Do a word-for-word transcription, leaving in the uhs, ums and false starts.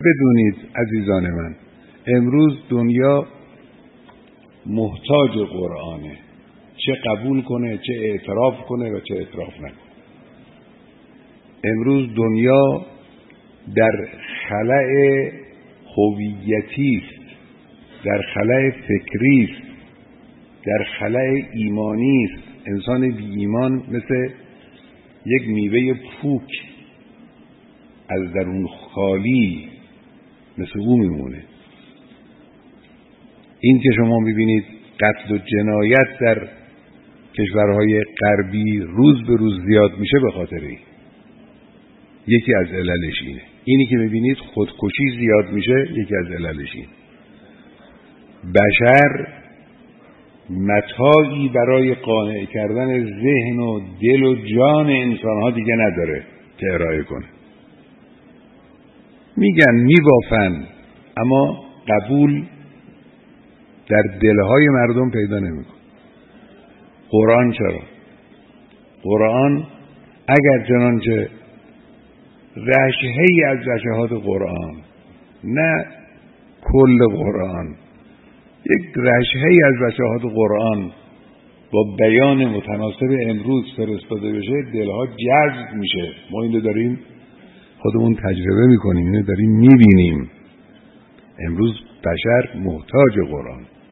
بدونید عزیزان من، امروز دنیا محتاج قرآنه، چه قبول کنه، چه اعتراف کنه و چه اعتراف نکنه. امروز دنیا در خلأ هویتی است، در خلأ فکری است، در خلأ ایمانی است. انسان بی ایمان مثل یک میوه پوک از درون خالی مثل او میمونه. این که شما میبینید قتل و جنایت در کشورهای غربی روز به روز زیاد میشه، به خاطر این یکی از عللش اینه. اینی که میبینید خودکشی زیاد میشه، یکی از عللش اینه. بشر متاعی برای قانع کردن ذهن و دل و جان انسانها دیگه نداره که ارائه کنه. میگن میبافن، اما قبول در دلهای مردم پیدا نمیکنه. قرآن چرا؟ قرآن اگر چنانچه رشحه‌ای از رشحات قرآن، نه کل قرآن، یک رشحه‌ای از رشحات قرآن با بیان متناسب امروز فرستاده بشه، دلها جذب میشه. ما اینو داریم خودمون تجربه میکنیم، اینو داریم میبینیم. امروز بشر محتاج قرآن.